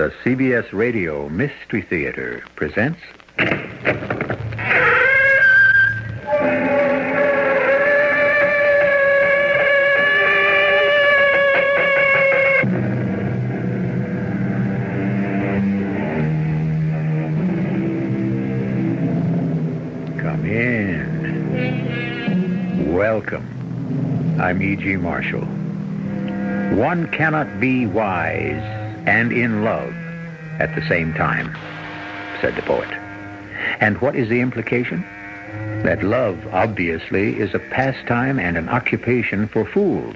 The CBS Radio Mystery Theater presents... Come in. Welcome. I'm E.G. Marshall. One cannot be wise and in love at the same time, said the poet. And what is the implication? That love, obviously, is a pastime and an occupation for fools.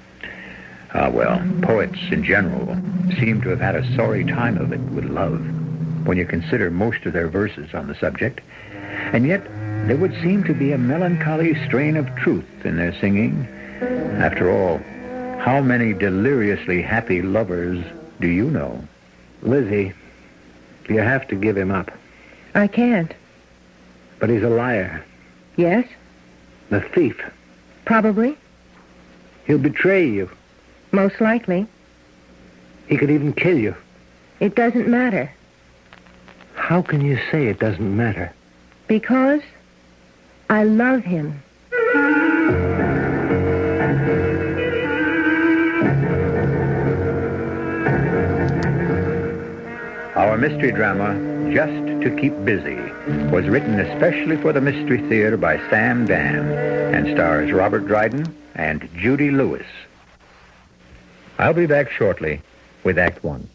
Poets in general seem to have had a sorry time of it with love, when you consider most of their verses on the subject. And yet, there would seem to be a melancholy strain of truth in their singing. After all, how many deliriously happy lovers do you know? Lizzie, you have to give him up. I can't. But he's a liar. Yes? A thief. Probably. He'll betray you. Most likely. He could even kill you. It doesn't matter. How can you say it doesn't matter? Because I love him. Our mystery drama, Just to Keep Busy, was written especially for the Mystery Theater by Sam Dan and stars Robert Dryden and Judy Lewis. I'll be back shortly with Act One.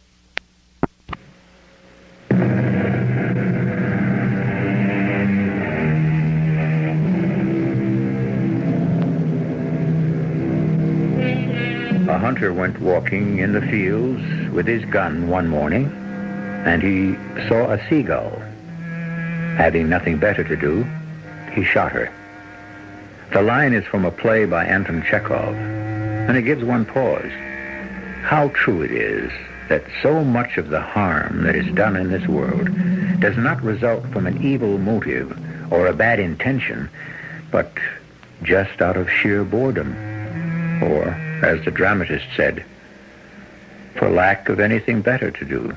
A hunter went walking in the fields with his gun one morning, and he saw a seagull. Having nothing better to do, he shot her. The line is from a play by Anton Chekhov, and it gives one pause. How true it is that so much of the harm that is done in this world does not result from an evil motive or a bad intention, but just out of sheer boredom, or, as the dramatist said, for lack of anything better to do.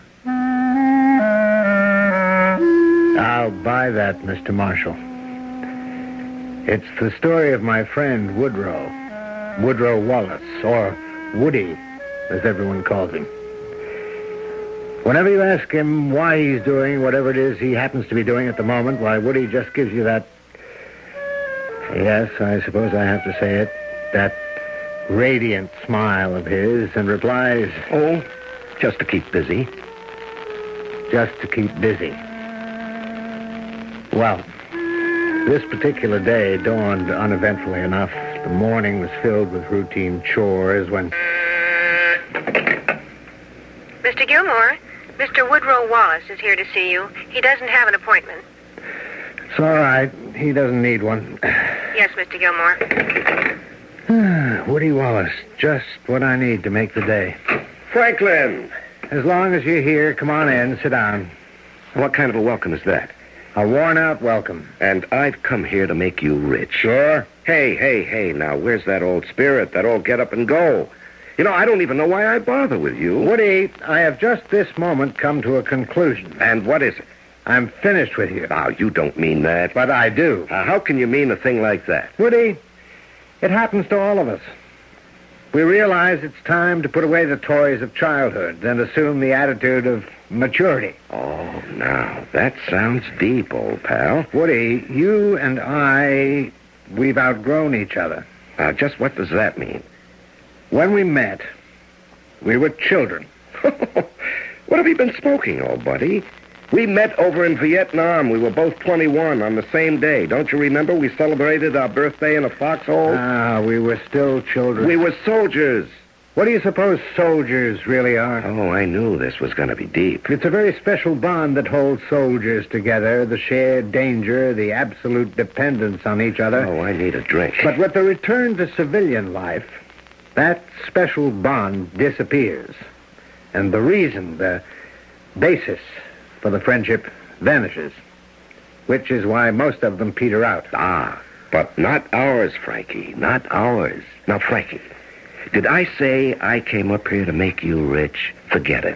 I'll buy that, Mr. Marshall. It's the story of my friend Woodrow Wallace, or Woody, as everyone calls him. Whenever you ask him why he's doing whatever it is he happens to be doing at the moment, why, Woody just gives you that, yes, I suppose I have to say it, that radiant smile of his, and replies, "Oh, just to keep busy." Just to keep busy. Well, this particular day dawned uneventfully enough. The morning was filled with routine chores when... Mr. Gilmore, Mr. Woodrow Wallace is here to see you. He doesn't have an appointment. It's all right. He doesn't need one. Yes, Mr. Gilmore. Woody Wallace, just what I need to make the day. Franklin! As long as you're here, come on in, sit down. What kind of a welcome is that? A worn-out welcome. And I've come here to make you rich. Sure? Hey, now, where's that old spirit, that old get up and go? You know, I don't even know why I bother with you. Woody, I have just this moment come to a conclusion. And what is it? I'm finished with you. Now, you don't mean that. But I do. How can you mean a thing like that? Woody, it happens to all of us. We realize it's time to put away the toys of childhood and assume the attitude of maturity. Oh, now, that sounds deep, old pal. Woody, you and I, we've outgrown each other. Just what does that mean? When we met, we were children. What have you been smoking, old buddy? We met over in Vietnam. We were both 21 on the same day. Don't you remember? We celebrated our birthday in a foxhole. We were still children. We were soldiers. What do you suppose soldiers really are? Oh, I knew this was going to be deep. It's a very special bond that holds soldiers together, the shared danger, the absolute dependence on each other. Oh, I need a drink. But with the return to civilian life, that special bond disappears. And the reason, the basis for the friendship vanishes, which is why most of them peter out. But not ours, Frankie, not ours. Now, Frankie, did I say I came up here to make you rich? Forget it.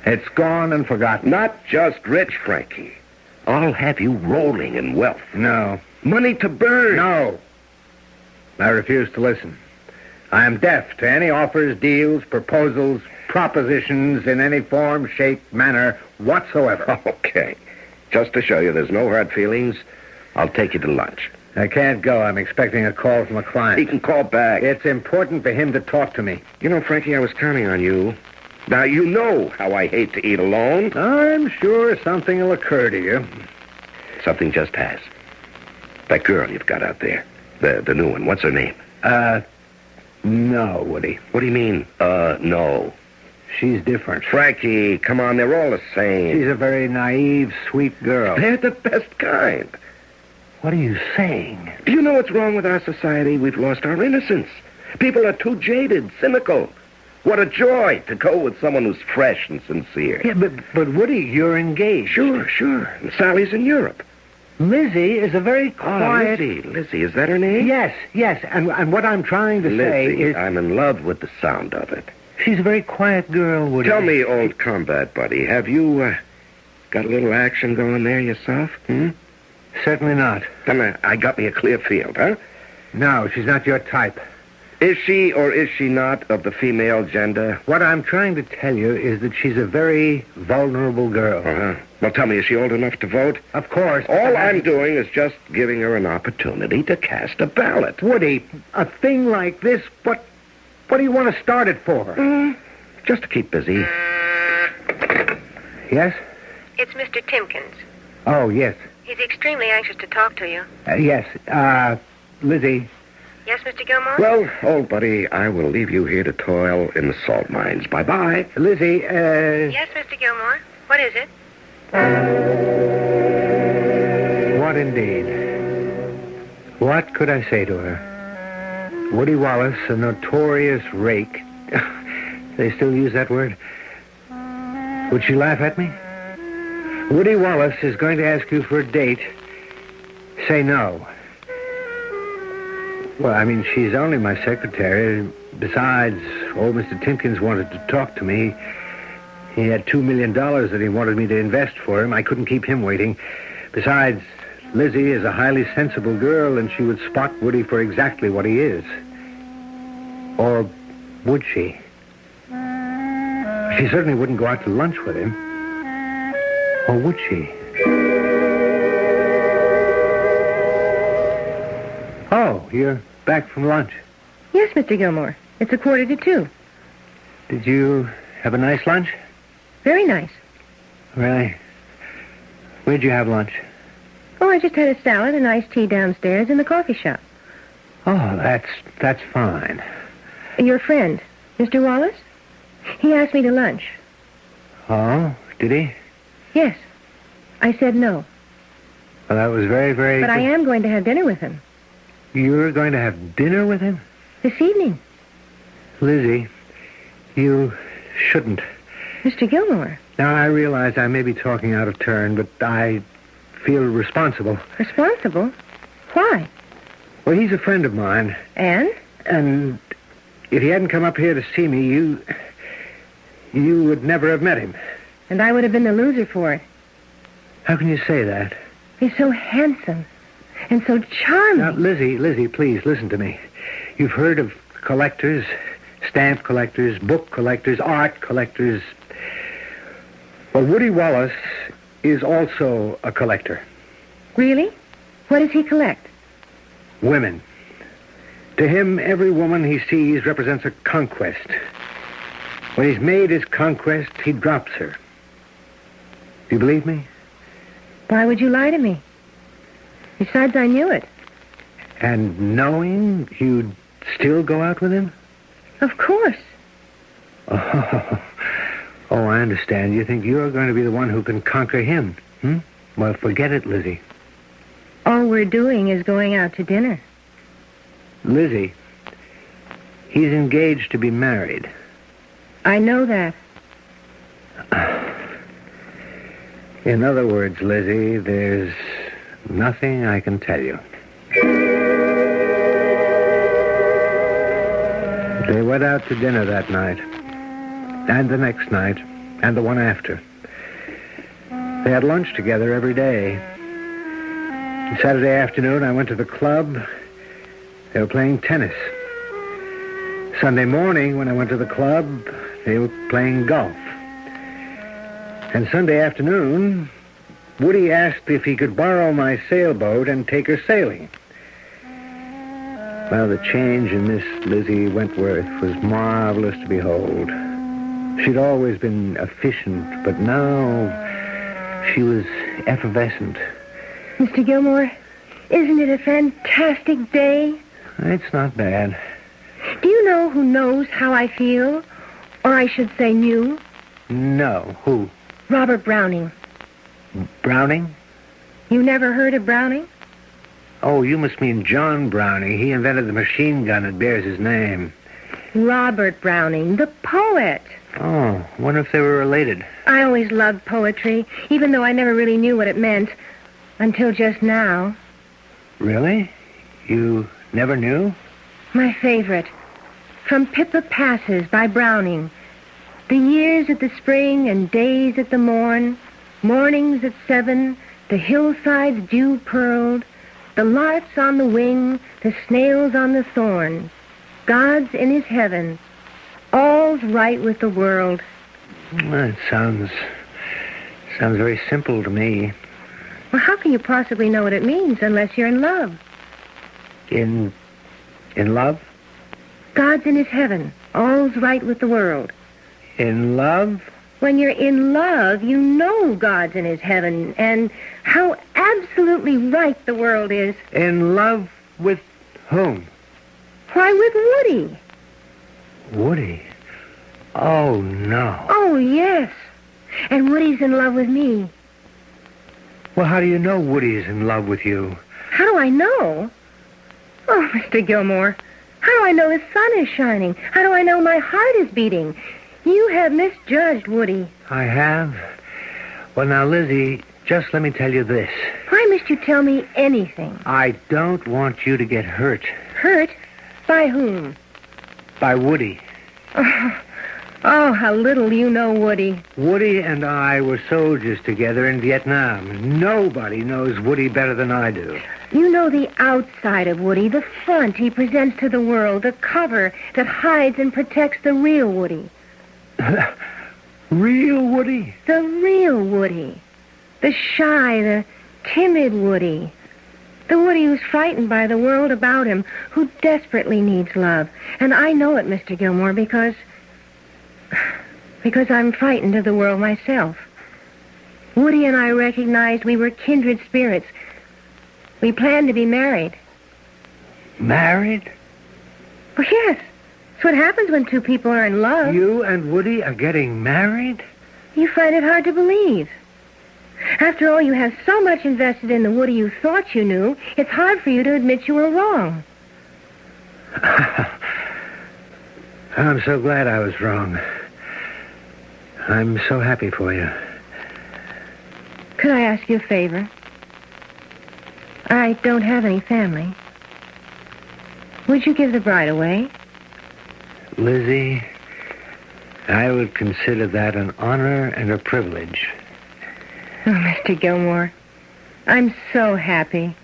It's gone and forgotten. Not just rich, Frankie. I'll have you rolling in wealth. No. Money to burn. No. I refuse to listen. I am deaf to any offers, deals, proposals, propositions in any form, shape, manner whatsoever. Okay. Just to show you there's no hard feelings, I'll take you to lunch. I can't go. I'm expecting a call from a client. He can call back. It's important for him to talk to me. You know, Frankie, I was counting on you. Now, you know how I hate to eat alone. I'm sure something will occur to you. Something just has. That girl you've got out there. The new one. What's her name? No, Woody. What do you mean, no? She's different. Frankie, come on, they're all the same. She's a very naive, sweet girl. They're the best kind. What are you saying? Do you know what's wrong with our society? We've lost our innocence. People are too jaded, cynical. What a joy to go with someone who's fresh and sincere. Yeah, but Woody, you're engaged. Sure. And Sally's in Europe. Lizzie is a very quiet... Lizzie, is that her name? Yes. And what I'm trying to say Lizzie, is... I'm in love with the sound of it. She's a very quiet girl, Woody. Tell me, old combat buddy, have you got a little action going there yourself? Certainly not. Then I got me a clear field, huh? No, she's not your type. Is she or is she not of the female gender? What I'm trying to tell you is that she's a very vulnerable girl. Uh-huh. Well, tell me, is she old enough to vote? Of course. All I'm doing is just giving her an opportunity to cast a ballot. Woody, a thing like this, what do you want to start it for? Just to keep busy. Yes? It's Mr. Timkins. Oh, yes. He's extremely anxious to talk to you. Yes. Lizzie. Yes, Mr. Gilmore? Well, old buddy, I will leave you here to toil in the salt mines. Bye-bye. Lizzie, Yes, Mr. Gilmore? What is it? What indeed? What could I say to her? Woody Wallace, a notorious rake. They still use that word? Would she laugh at me? Woody Wallace is going to ask you for a date. Say no. Well, I mean, she's only my secretary. Besides, old Mr. Timkins wanted to talk to me. He had $2 million that he wanted me to invest for him. I couldn't keep him waiting. Besides, Lizzie is a highly sensible girl, and she would spot Woody for exactly what he is. Or would she? She certainly wouldn't go out to lunch with him. Or would she? Oh, you're back from lunch. Yes, Mr. Gilmore. It's 1:45. Did you have a nice lunch? Very nice. Really? Where'd you have lunch? Oh, I just had a salad and iced tea downstairs in the coffee shop. Oh, that's fine. Your friend, Mr. Wallace? He asked me to lunch. Oh, did he? Yes. I said no. Well, that was very, very But good. I am going to have dinner with him. You're going to have dinner with him? This evening. Lizzie, you shouldn't. Mr. Gilmore. Now, I realize I may be talking out of turn, but I feel responsible. Responsible? Why? Well, he's a friend of mine. And? And if he hadn't come up here to see me, you would never have met him. And I would have been the loser for it. How can you say that? He's so handsome. And so charming. Now, Lizzie, please listen to me. You've heard of collectors, stamp collectors, book collectors, art collectors. Well, Woody Wallace is also a collector. Really? What does he collect? Women. To him, every woman he sees represents a conquest. When he's made his conquest, he drops her. Do you believe me? Why would you lie to me? Besides, I knew it. And knowing you'd still go out with him? Of course. Oh, I understand. You think you're going to be the one who can conquer him, Well, forget it, Lizzie. All we're doing is going out to dinner. Lizzie, he's engaged to be married. I know that. In other words, Lizzie, there's nothing I can tell you. They went out to dinner that night. And the next night. and the one after. They had lunch together every day. Saturday afternoon, I went to the club. They were playing tennis. Sunday morning, when I went to the club, they were playing golf. And Sunday afternoon, Woody asked if he could borrow my sailboat and take her sailing. Well, the change in Miss Lizzie Wentworth was marvelous to behold. She'd always been efficient, but now she was effervescent. Mr. Gilmore, isn't it a fantastic day? It's not bad. Do you know who knows how I feel? Or I should say knew? No. Who? Robert Browning. Browning? You never heard of Browning? Oh, you must mean John Browning. He invented the machine gun that bears his name. Robert Browning, the poet. Oh, wonder if they were related. I always loved poetry, even though I never really knew what it meant. Until just now. Really? You never knew? My favorite. From Pippa Passes by Browning. The years at the spring and days at the morn, mornings at 7, the hillsides dew-pearled, the larks on the wing, the snails on the thorn. God's in his heaven. All's right with the world. Well, it sounds very simple to me. Well, how can you possibly know what it means unless you're in love? In love? God's in his heaven. All's right with the world. In love? When you're in love, you know God's in his heaven and how absolutely right the world is. In love with whom? Why, with Woody. Woody? Oh, no. Oh, yes. And Woody's in love with me. Well, how do you know Woody's in love with you? How do I know? Oh, Mr. Gilmore, how do I know the sun is shining? How do I know my heart is beating? You have misjudged Woody. I have? Well, now, Lizzie, just let me tell you this. Why must you tell me anything? I don't want you to get hurt. Hurt? By whom? By Woody. Oh, how little you know Woody. Woody and I were soldiers together in Vietnam. Nobody knows Woody better than I do. You know the outside of Woody, the front he presents to the world, the cover that hides and protects the real Woody. Real Woody? The real Woody. The shy, the timid Woody. The Woody who's frightened by the world about him, who desperately needs love. And I know it, Mr. Gilmore, because I'm frightened of the world myself. Woody and I recognized we were kindred spirits. We planned to be married. Married? Well, yes. It's what happens when two people are in love. You and Woody are getting married? You find it hard to believe. After all, you have so much invested in the Woody you thought you knew, it's hard for you to admit you were wrong. I'm so glad I was wrong. I'm so happy for you. Could I ask you a favor? I don't have any family. Would you give the bride away? Lizzie, I would consider that an honor and a privilege. Oh, Mr. Gilmore, I'm so happy.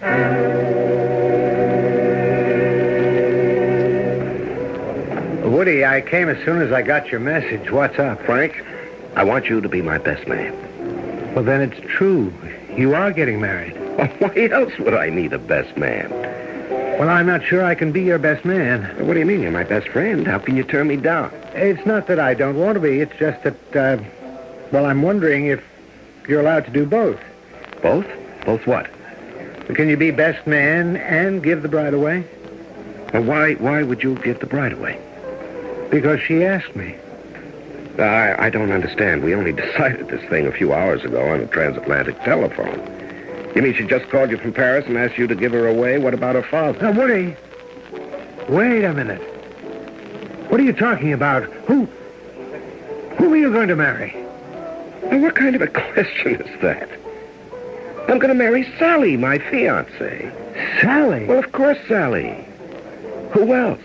Woody, I came as soon as I got your message. What's up? Frank, I want you to be my best man. Well, then it's true. You are getting married. Why else would I need a best man? Well, I'm not sure I can be your best man. What do you mean? You're my best friend. How can you turn me down? It's not that I don't want to be. It's just that, I'm wondering if you're allowed to do both. Both? Both what? Can you be best man and give the bride away? Well, why would you give the bride away? Because she asked me. I don't understand. We only decided this thing a few hours ago on a transatlantic telephone. You mean she just called you from Paris and asked you to give her away? What about her father? Now, Woody, wait a minute. What are you talking about? Who are you going to marry? Well, what kind of a question is that? I'm going to marry Sally, my fiancée. Sally? Well, of course, Sally. Who else?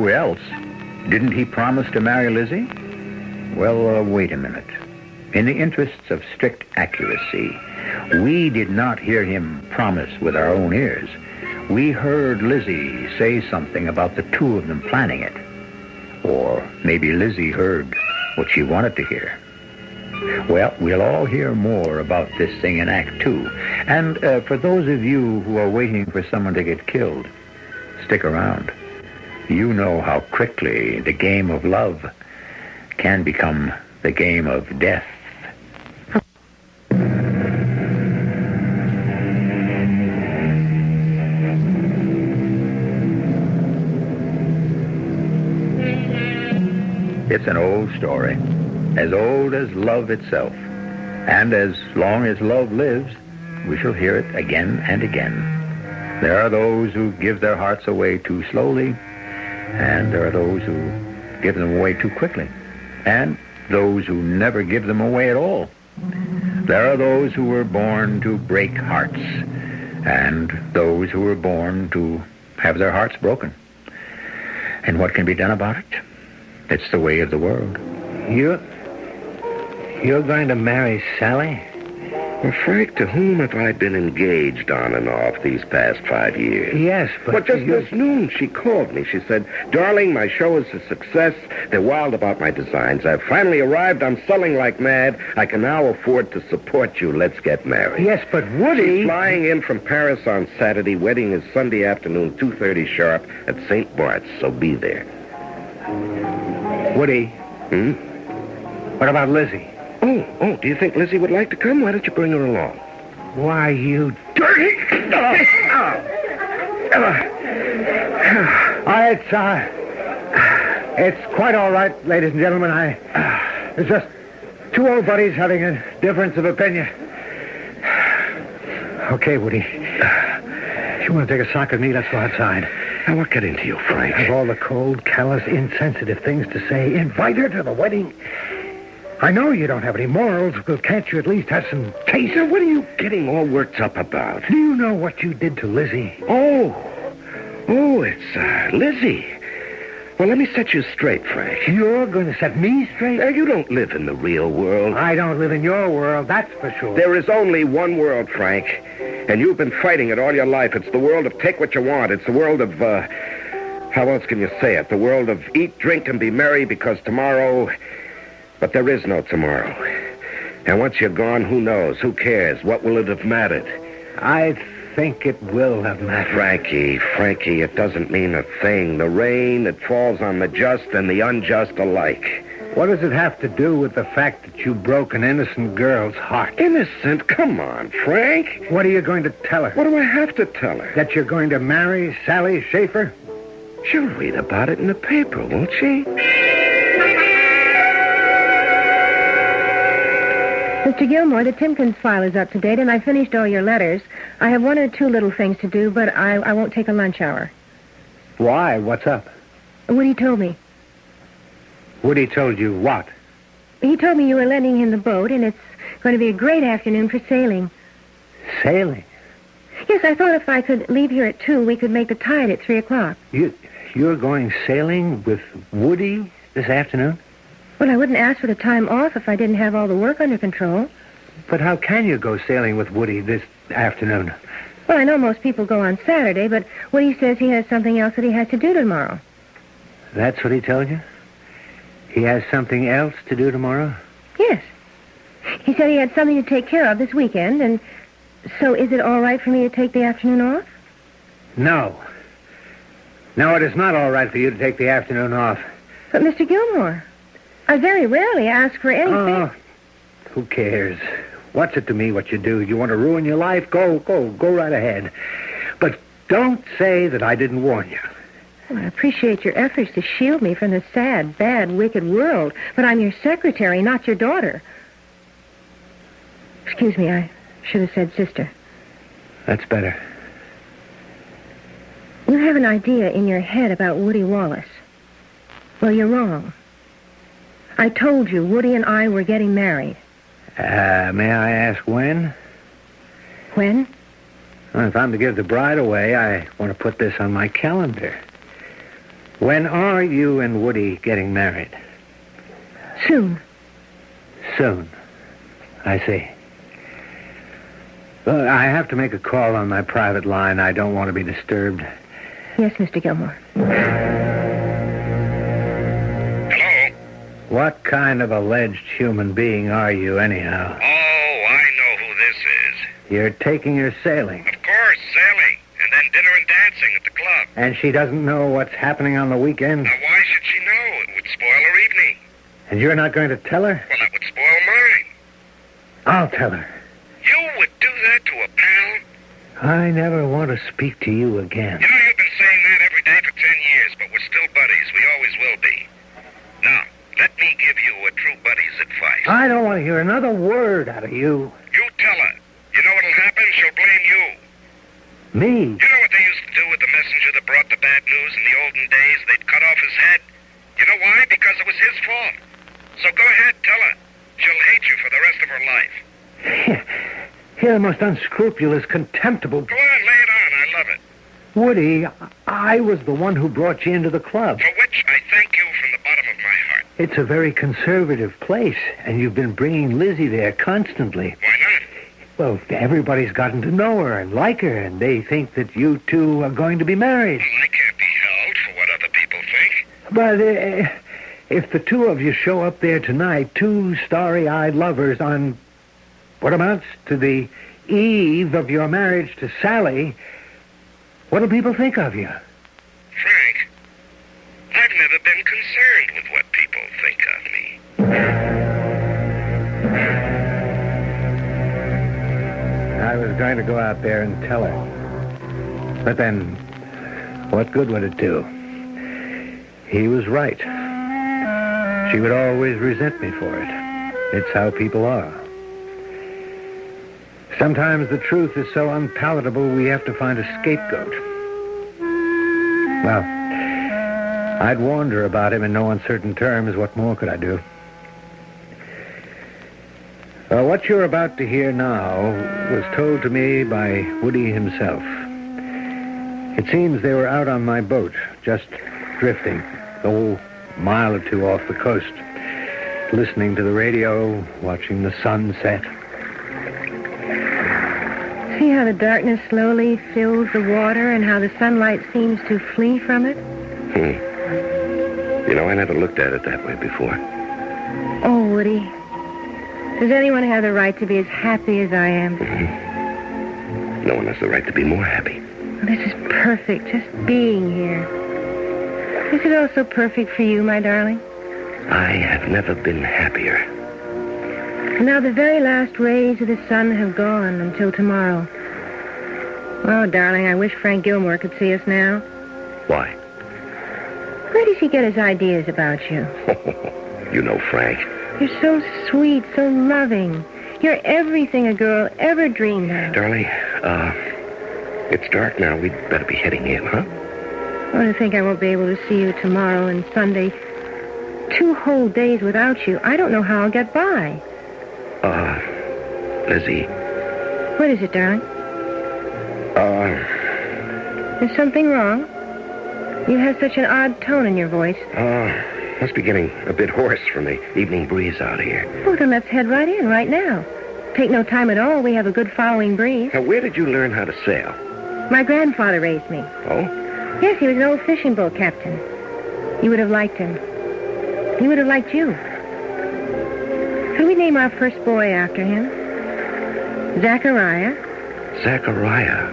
Who else? Didn't he promise to marry Lizzie? Well, wait a minute. In the interests of strict accuracy, we did not hear him promise with our own ears. We heard Lizzie say something about the two of them planning it. Or maybe Lizzie heard what she wanted to hear. Well, we'll all hear more about this thing in Act 2. And for those of you who are waiting for someone to get killed, stick around. You know how quickly the game of love can become the game of death. It's an old story, as old as love itself. And as long as love lives, we shall hear it again and again. There are those who give their hearts away too slowly, and there are those who give them away too quickly, and those who never give them away at all. There are those who were born to break hearts, and those who were born to have their hearts broken. And what can be done about it? It's the way of the world. You're going to marry Sally? Well, Frank, to whom have I been engaged on and off these past 5 years? Yes, but... Well, just this noon, she called me. She said, "Darling, my show is a success. They're wild about my designs. I've finally arrived. I'm selling like mad. I can now afford to support you. Let's get married." Yes, but Woody... She's flying in from Paris on Saturday. Wedding is Sunday afternoon, 2:30 sharp at St. Bart's, so be there. Woody. What about Lizzie? Oh, do you think Lizzie would like to come? Why don't you bring her along? Why, you dirty... It's quite all right, ladies and gentlemen. It's just two old buddies having a difference of opinion. Okay, Woody. If you want to take a sock with me, let's go outside. Now, what got into you, Frank? Of all the cold, callous, insensitive things to say, invite her to the wedding. I know you don't have any morals, but can't you at least have some taste? Now, what are you getting all worked up about? Do you know what you did to Lizzie? Oh, it's Lizzie. Well, let me set you straight, Frank. You're going to set me straight? Now, you don't live in the real world. I don't live in your world, that's for sure. There is only one world, Frank, and you've been fighting it all your life. It's the world of take what you want. It's the world of, how else can you say it? The world of eat, drink, and be merry because tomorrow... But there is no tomorrow. And once you're gone, who knows? Who cares? What will it have mattered? I think it will have mattered. Frankie, it doesn't mean a thing. The rain, it falls on the just and the unjust alike. What does it have to do with the fact that you broke an innocent girl's heart? Innocent? Come on, Frank. What are you going to tell her? What do I have to tell her? That you're going to marry Sally Schaefer? She'll read about it in the paper, won't she? Mr. Gilmore, the Timkins file is up to date, and I finished all your letters. I have one or two little things to do, but I won't take a lunch hour. Why? What's up? Woody told me. Woody told you what? He told me you were lending him the boat, and it's going to be a great afternoon for sailing. Sailing? Yes, I thought if I could leave here at 2, we could make the tide at 3 o'clock. You're going sailing with Woody this afternoon? Well, I wouldn't ask for the time off if I didn't have all the work under control. But how can you go sailing with Woody this afternoon? Well, I know most people go on Saturday, but Woody says he has something else that he has to do tomorrow. That's what he told you? He has something else to do tomorrow? Yes. He said he had something to take care of this weekend, and so is it all right for me to take the afternoon off? No. No, it is not all right for you to take the afternoon off. But, Mr. Gilmore, I very rarely ask for anything. Oh, who cares? What's it to me what you do? You want to ruin your life? Go right ahead. But don't say that I didn't warn you. Well, I appreciate your efforts to shield me from the sad, bad, wicked world, but I'm your secretary, not your daughter. Excuse me, I should have said sister. That's better. You have an idea in your head about Woody Wallace. Well, you're wrong. I told you Woody and I were getting married. May I ask when? When? Well, if I'm to give the bride away, I want to put this on my calendar. When are you and Woody getting married? Soon. Soon. I see. Well, I have to make a call on my private line. I don't want to be disturbed. Yes, Mr. Gilmore. Hello? What kind of alleged human being are you, anyhow? Oh, I know who this is. You're taking her sailing, Of course, sailing. And then dinner and dancing at the club. and she doesn't know what's happening on the weekend, Now, why should she know? It would spoil her evening. and you're not going to tell her? Well, that would spoil mine. I'll tell her. You would do that to a pal? I never want to speak to you again. You know, you've been saying that every day for 10 years, but we're still buddies. We always will be. Now, let me give you a true buddy's advice. I don't want to hear another word out of you. You tell her. You know what'll happen? She'll blame you. Me? You know what they used to do with the messenger that brought the bad news in the olden days? They'd cut off his head. You know why? Because it was his fault. So go ahead, tell her. She'll hate you for the rest of her life. You're the most unscrupulous, contemptible... Go on, lay it on. I love it. Woody, I was the one who brought you into the club. For which I thank you from the bottom of my heart. It's a very conservative place, and you've been bringing Lizzie there constantly. Why not? Well, everybody's gotten to know her and like her, and they think that you two are going to be married. Well, I can't be held for what other people think. But if the two of you show up there tonight, two starry-eyed lovers on what amounts to the eve of your marriage to Sally, what'll people think of you? Frank, I've never been concerned with what people think of me. I was going to go out there and tell her. But then, what good would it do? He was right. She would always resent me for it. It's how people are. Sometimes the truth is so unpalatable we have to find a scapegoat. Well, I'd warned her about him in no uncertain terms. What more could I do? What you're about to hear now was told to me by Woody himself. It seems they were out on my boat, just drifting, a mile or two off the coast, listening to the radio, watching the sun set. See how the darkness slowly fills the water and how the sunlight seems to flee from it? You know, I never looked at it that way before. Oh, Woody. Does anyone have the right to be as happy as I am? No one has the right to be more happy. This is perfect, just being here. Is it also perfect for you, my darling? I have never been happier. Now the very last rays of the sun have gone until tomorrow. Oh, darling, I wish Frank Gilmore could see us now. Why? Where does he get his ideas about you? You know Frank. You're so sweet, so loving. You're everything a girl ever dreamed of. Darling, it's dark now. We'd better be heading in, huh? Oh, to think I won't be able to see you tomorrow and Sunday. 2 whole days without you. I don't know how I'll get by. Lizzie. What is it, darling? Is something wrong? You have such an odd tone in your voice. Must be getting a bit hoarse from the evening breeze out here. Well, then let's head right in, right now. Take no time at all. We have a good following breeze. Now, where did you learn how to sail? My grandfather raised me. Oh? Yes, he was an old fishing boat captain. You would have liked him. He would have liked you. Could we name our first boy after him? Zachariah. Zachariah.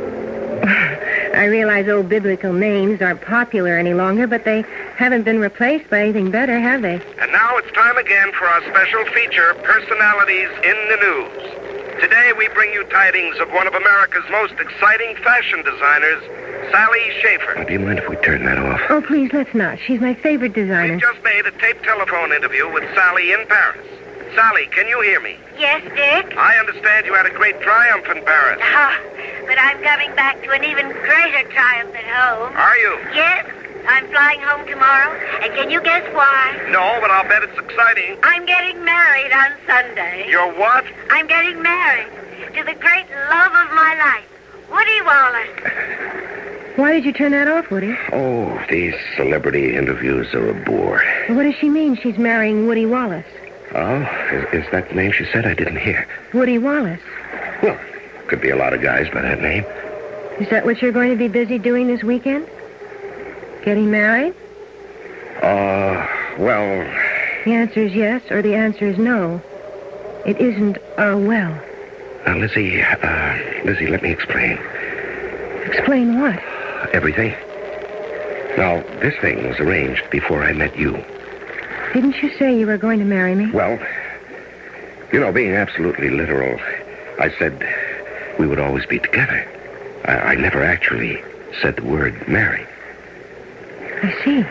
I realize old biblical names aren't popular any longer, but they haven't been replaced by anything better, have they? And now it's time again for our special feature, Personalities in the News. Today we bring you tidings of one of America's most exciting fashion designers, Sally Schaefer. Do you mind if we turn that off? Oh, please, let's not. She's my favorite designer. We've just made a taped telephone interview with Sally in Paris. Sally, can you hear me? Yes, Dick? I understand you had a great triumph in Paris. But I'm coming back to an even greater triumph at home. Are you? Yes, I'm flying home tomorrow. And can you guess why? No, but I'll bet it's exciting. I'm getting married on Sunday. You're what? I'm getting married to the great love of my life, Woody Wallace. Why did you turn that off, Woody? Oh, these celebrity interviews are a bore. What does she mean she's marrying Woody Wallace? Oh, is that the name she said? I didn't hear. Woody Wallace. Well, could be a lot of guys by that name. Is that what you're going to be busy doing this weekend? Getting married? Well... The answer is yes, or the answer is no. It isn't, well. Lizzie, let me explain. Explain what? Everything. Now, this thing was arranged before I met you. Didn't you say you were going to marry me? Well, being absolutely literal, I said we would always be together. I never actually said the word marry. I see.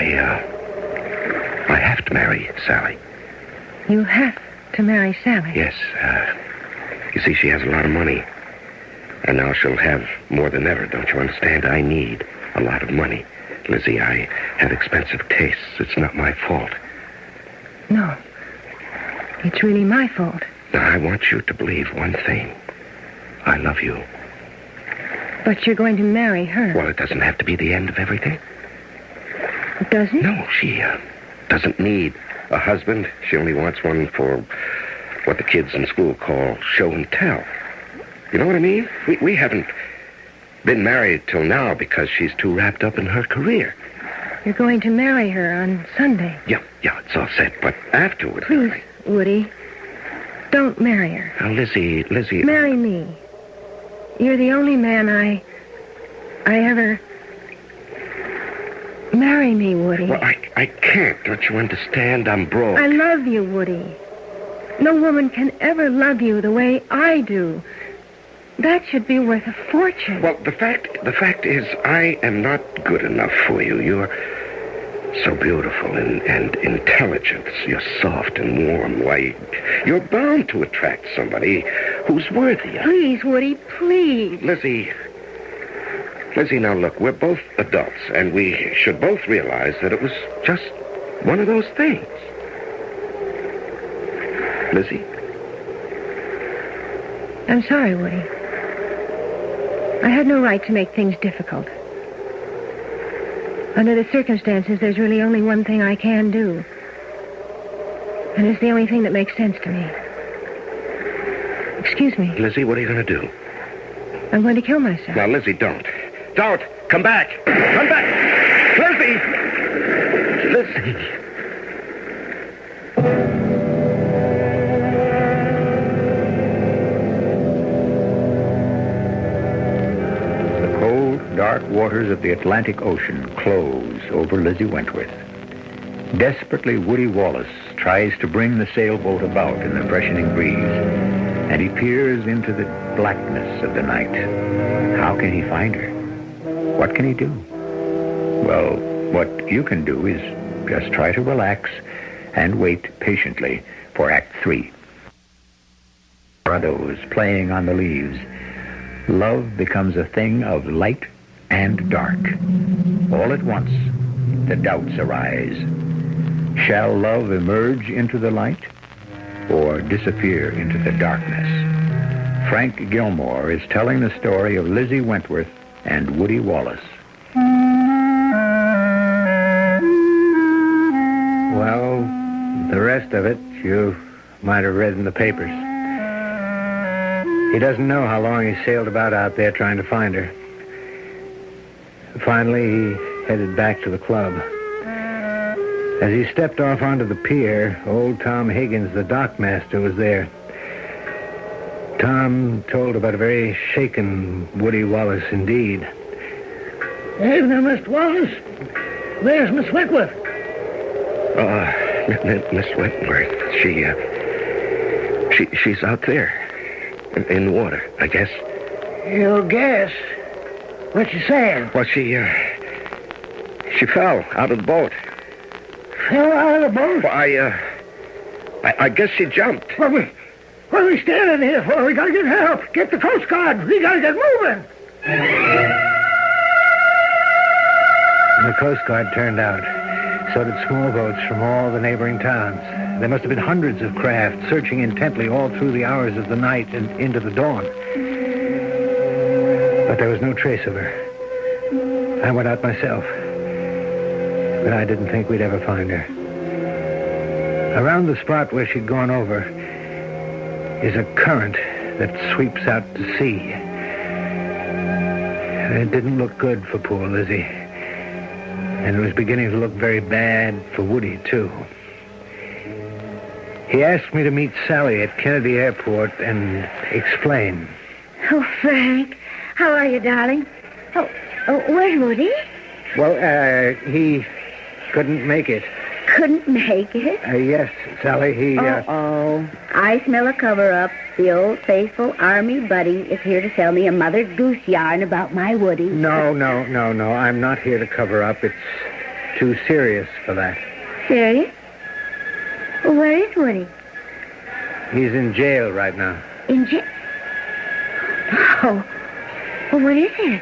I have to marry Sally. You have to marry Sally? Yes. You see, she has a lot of money. And now she'll have more than ever, don't you understand? I need a lot of money. Lizzie, I have expensive tastes. It's not my fault. No. It's really my fault. Now, I want you to believe one thing. I love you. But you're going to marry her. Well, it doesn't have to be the end of everything. It doesn't? No, she doesn't need a husband. She only wants one for what the kids in school call show and tell. You know what I mean? We haven't been married till now because she's too wrapped up in her career. You're going to marry her on Sunday. Yeah, it's all set. But afterwards... Please, Woody, don't marry her. Now, Lizzie... Marry me. You're the only man I ever... Marry me, Woody. Well, I can't. Don't you understand? I'm broke. I love you, Woody. No woman can ever love you the way I do. That should be worth a fortune. Well, the fact is, I am not good enough for you. You're so beautiful and intelligent. You're soft and warm. Why, you're bound to attract somebody who's worthy. Please, Woody, please. Lizzie, now look, we're both adults, and we should both realize that it was just one of those things. Lizzie? I'm sorry, Woody. I had no right to make things difficult. Under the circumstances, there's really only one thing I can do. And it's the only thing that makes sense to me. Excuse me. Lizzie, what are you going to do? I'm going to kill myself. Now, Lizzie, don't. Don't! Come back! Come back! Lizzie! Lizzie! Dark waters of the Atlantic Ocean close over Lizzie Wentworth. Desperately, Woody Wallace tries to bring the sailboat about in the freshening breeze, and he peers into the blackness of the night. How can he find her? What can he do? Well, what you can do is just try to relax and wait patiently for Act 3. Shadows playing on the leaves. Love becomes a thing of light and dark. All at once, the doubts arise. Shall love emerge into the light or disappear into the darkness? Frank Gilmore is telling the story of Lizzie Wentworth and Woody Wallace. Well, the rest of it you might have read in the papers. He doesn't know how long he sailed about out there trying to find her. Finally, he headed back to the club. As he stepped off onto the pier, old Tom Higgins, the dockmaster, was there. Tom told about a very shaken Woody Wallace indeed. Hey there, Mr. Wallace. There's Miss Wentworth. Miss Wentworth, she's out there in the water, I guess. You guess? What you saying? Well, she fell out of the boat. Fell out of the boat? Well, I guess she jumped. What are we standing here for? We gotta get help. Get the Coast Guard. We gotta get moving. The Coast Guard turned out. So did small boats from all the neighboring towns. There must have been hundreds of craft searching intently all through the hours of the night and into the dawn. But there was no trace of her. I went out myself, but I didn't think we'd ever find her. Around the spot where she'd gone over is a current that sweeps out to sea. It didn't look good for poor Lizzie, and it was beginning to look very bad for Woody, too. He asked me to meet Sally at Kennedy Airport and explain. Oh, Frank. How are you, darling? Oh, where's Woody? Well, he couldn't make it. Couldn't make it? Yes, Sally, he... Oh, I smell a cover-up. The old faithful Army buddy is here to sell me a Mother Goose yarn about my Woody. No. I'm not here to cover up. It's too serious for that. Serious? Well, where is Woody? He's in jail right now. In jail? Oh. Well, what is it?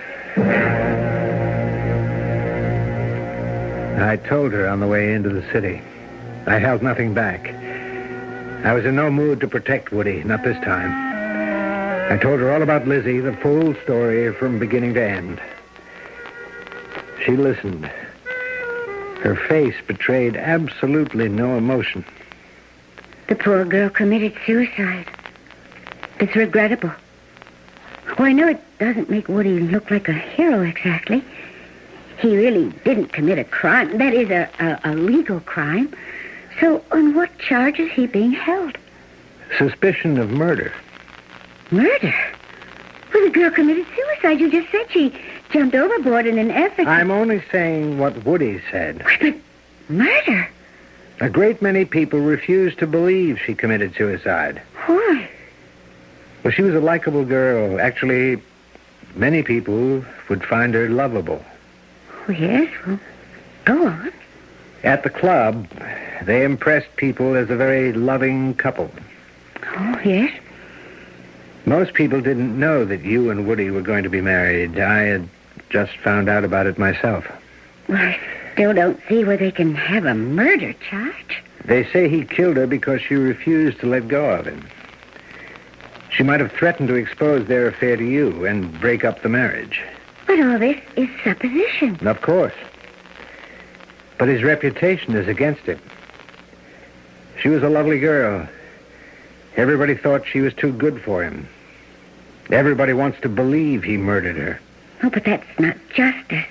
I told her on the way into the city. I held nothing back. I was in no mood to protect Woody, not this time. I told her all about Lizzie, the full story from beginning to end. She listened. Her face betrayed absolutely no emotion. The poor girl committed suicide. It's regrettable. Oh, I know it doesn't make Woody look like a hero exactly. He really didn't commit a crime. That is a legal crime. So on what charge is he being held? Suspicion of murder. Murder? Well, the girl committed suicide. You just said she jumped overboard in an effort. I'm only saying what Woody said. But murder? A great many people refuse to believe she committed suicide. Why? Well, she was a likable girl. Actually, many people would find her lovable. Oh, yes? Well, go on. At the club, they impressed people as a very loving couple. Oh, yes? Most people didn't know that you and Woody were going to be married. I had just found out about it myself. Well, I still don't see where they can have a murder charge. They say he killed her because she refused to let go of him. She might have threatened to expose their affair to you and break up the marriage. But all this is supposition. Of course. But his reputation is against him. She was a lovely girl. Everybody thought she was too good for him. Everybody wants to believe he murdered her. Oh, but that's not justice.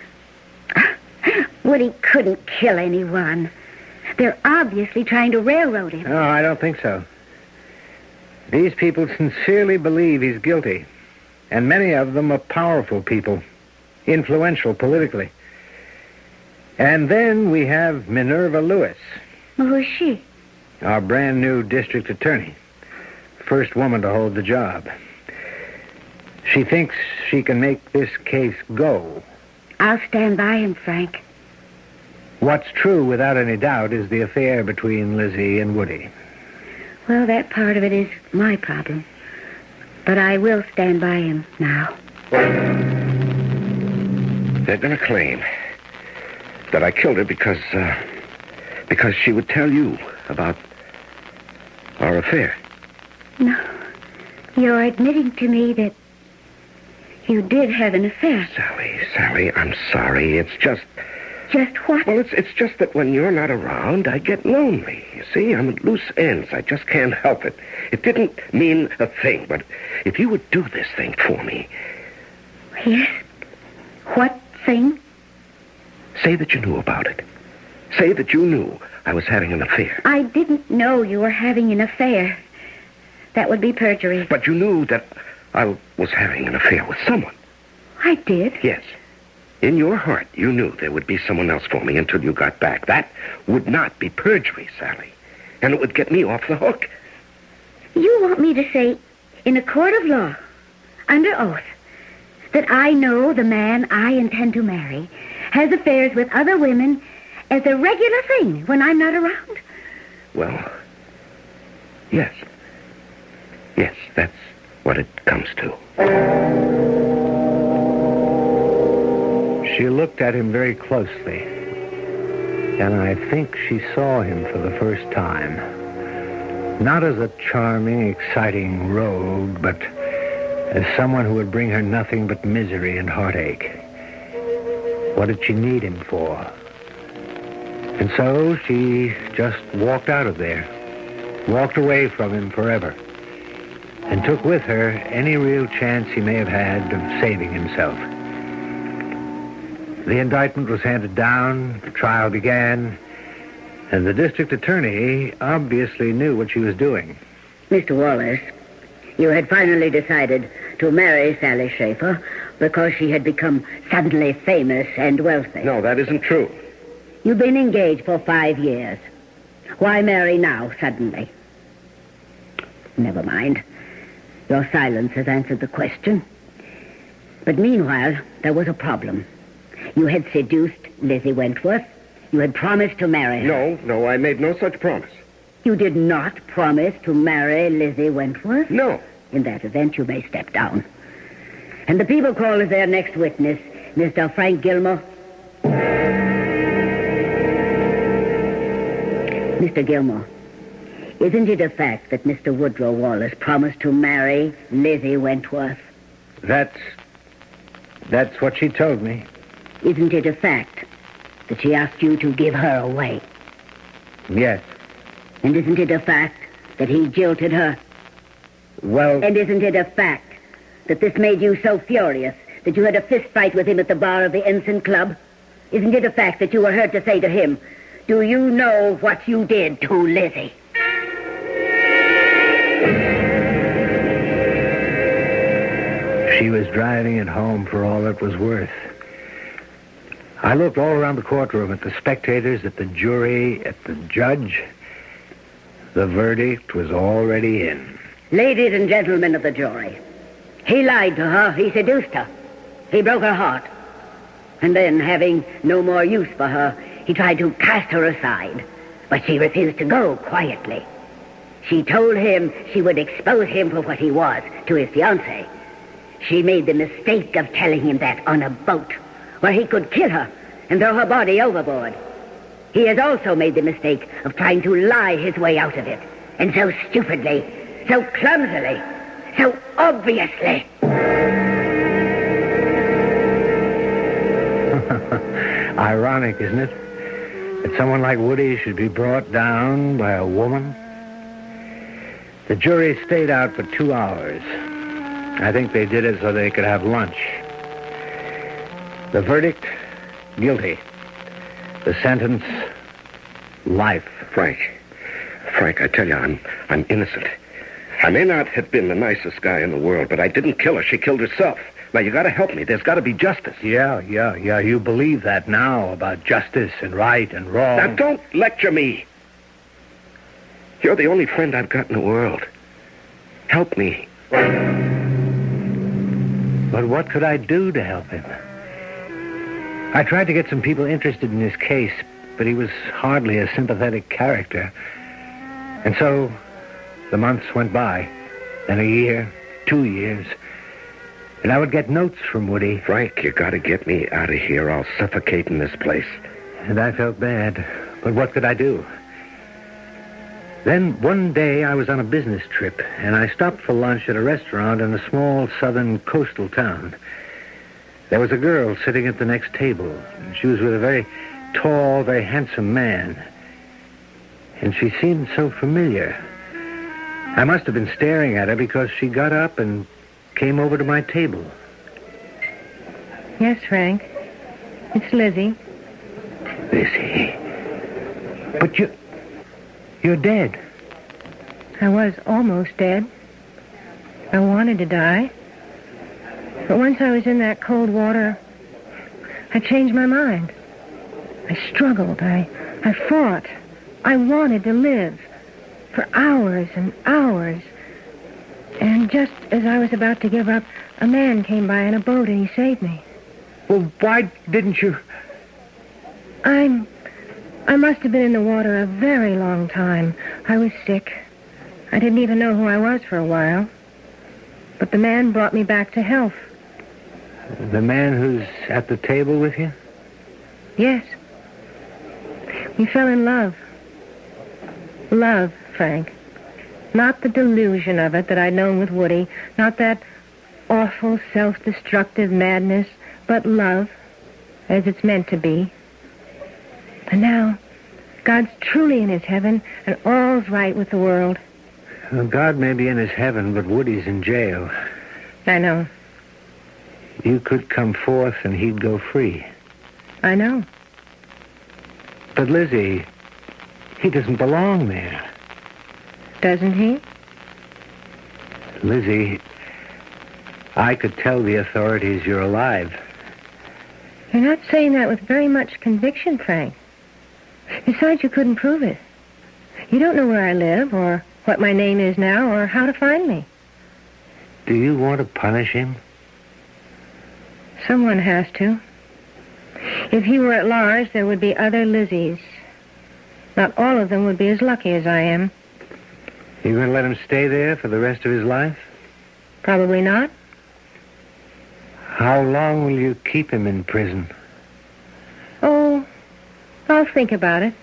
Woody couldn't kill anyone. They're obviously trying to railroad him. No, I don't think so. These people sincerely believe he's guilty. And many of them are powerful people, influential politically. And then we have Minerva Lewis. Well, who's she? Our brand new district attorney. First woman to hold the job. She thinks she can make this case go. I'll stand by him, Frank. What's true, without any doubt, is the affair between Lizzie and Woody. Well, that part of it is my problem. But I will stand by him now. They're going to claim that I killed her because she would tell you about our affair. No. You're admitting to me that you did have an affair. Sally, I'm sorry. It's just... Just what? Well, it's just that when you're not around, I get lonely. You see, I'm at loose ends. I just can't help it. It didn't mean a thing, but if you would do this thing for me... Yes? What thing? Say that you knew about it. Say that you knew I was having an affair. I didn't know you were having an affair. That would be perjury. But you knew that I was having an affair with someone. I did? Yes. In your heart, you knew there would be someone else for me until you got back. That would not be perjury, Sally. And it would get me off the hook. You want me to say, in a court of law, under oath, that I know the man I intend to marry has affairs with other women as a regular thing when I'm not around? Well, yes. Yes, that's what it comes to. She looked at him very closely, and I think she saw him for the first time. Not as a charming, exciting rogue, but as someone who would bring her nothing but misery and heartache. What did she need him for? And so she just walked out of there, walked away from him forever, and took with her any real chance he may have had of saving himself. The indictment was handed down, the trial began, and the district attorney obviously knew what she was doing. Mr. Wallace, you had finally decided to marry Sally Schaefer because she had become suddenly famous and wealthy. No, that isn't true. You've been engaged for 5 years. Why marry now, suddenly? Never mind. Your silence has answered the question. But meanwhile, there was a problem. You had seduced Lizzie Wentworth. You had promised to marry her. No, I made no such promise. You did not promise to marry Lizzie Wentworth? No. In that event, you may step down. And the people call as their next witness Mr. Frank Gilmore. Mr. Gilmore, isn't it a fact that Mr. Woodrow Wallace promised to marry Lizzie Wentworth? That's what she told me. Isn't it a fact that she asked you to give her away? Yes. And isn't it a fact that he jilted her? Well... And isn't it a fact that this made you so furious that you had a fist fight with him at the bar of the Ensign Club? Isn't it a fact that you were heard to say to him, "Do you know what you did to Lizzie?" She was driving it home for all it was worth. I looked all around the courtroom at the spectators, at the jury, at the judge. The verdict was already in. Ladies and gentlemen of the jury, he lied to her, he seduced her, he broke her heart. And then, having no more use for her, he tried to cast her aside. But she refused to go quietly. She told him she would expose him for what he was to his fiancée. She made the mistake of telling him that on a boat, where he could kill her and throw her body overboard. He has also made the mistake of trying to lie his way out of it, and so stupidly, so clumsily, so obviously. Ironic, isn't it? That someone like Woody should be brought down by a woman. The jury stayed out for 2 hours. I think they did it so they could have lunch. The verdict, guilty. The sentence, life. Frank, I tell you, I'm innocent. I may not have been the nicest guy in the world, but I didn't kill her. She killed herself. Now, you gotta help me. There's gotta be justice. Yeah. You believe that now about justice and right and wrong. Now, don't lecture me. You're the only friend I've got in the world. Help me. But what could I do to help him? I tried to get some people interested in his case, but he was hardly a sympathetic character. And so the months went by, then a year, 2 years, and I would get notes from Woody. Frank, you gotta get me out of here. I'll suffocate in this place. And I felt bad, but what could I do? Then one day I was on a business trip, and I stopped for lunch at a restaurant in a small southern coastal town. There was a girl sitting at the next table. She was with a very tall, very handsome man. And she seemed so familiar. I must have been staring at her because she got up and came over to my table. Yes, Frank. It's Lizzie. Lizzie? But you're dead. I was almost dead. I wanted to die. But once I was in that cold water, I changed my mind. I struggled. I fought. I wanted to live for hours and hours. And just as I was about to give up, a man came by in a boat and he saved me. Well, why didn't you... I must have been in the water a very long time. I was sick. I didn't even know who I was for a while. But the man brought me back to health. The man who's at the table with you? Yes. We fell in love. Love, Frank. Not the delusion of it that I'd known with Woody. Not that awful self-destructive madness, but love. as it's meant to be. And now, God's truly in his heaven, and all's right with the world. Well, God may be in his heaven, but Woody's in jail. I know. You could come forth and he'd go free. I know. But Lizzie, he doesn't belong there. Doesn't he? Lizzie, I could tell the authorities you're alive. You're not saying that with very much conviction, Frank. Besides, you couldn't prove it. You don't know where I live, or what my name is now, or how to find me. Do you want to punish him? Someone has to. If he were at large, there would be other Lizzies. Not all of them would be as lucky as I am. You going to let him stay there for the rest of his life? Probably not. How long will you keep him in prison? Oh, I'll think about it.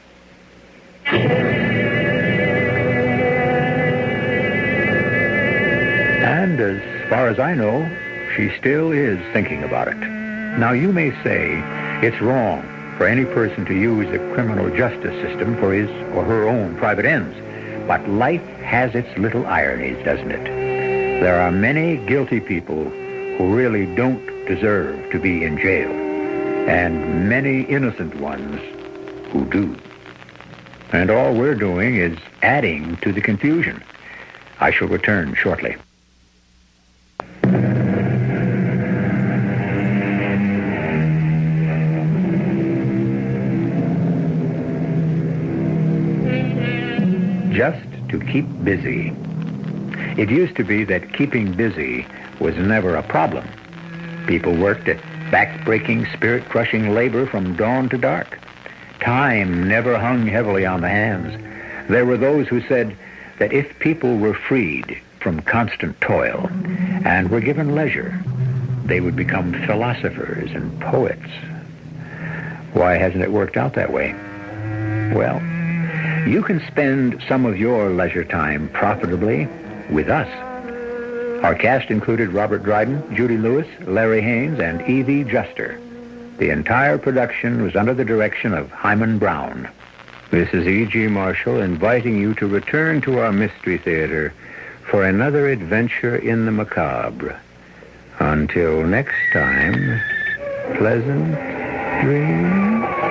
And as far as I know, she still is thinking about it. Now, you may say it's wrong for any person to use the criminal justice system for his or her own private ends. But life has its little ironies, doesn't it? There are many guilty people who really don't deserve to be in jail, and many innocent ones who do. And all we're doing is adding to the confusion. I shall return shortly. Just to keep busy. It used to be that keeping busy was never a problem. People worked at back-breaking, spirit-crushing labor from dawn to dark. Time never hung heavily on the hands. There were those who said that if people were freed from constant toil and were given leisure, they would become philosophers and poets. Why hasn't it worked out that way? Well, you can spend some of your leisure time profitably with us. Our cast included Robert Dryden, Judy Lewis, Larry Haynes, and Evie Juster. The entire production was under the direction of Hyman Brown. This is E.G. Marshall inviting you to return to our Mystery Theater for another adventure in the macabre. Until next time, pleasant dreams.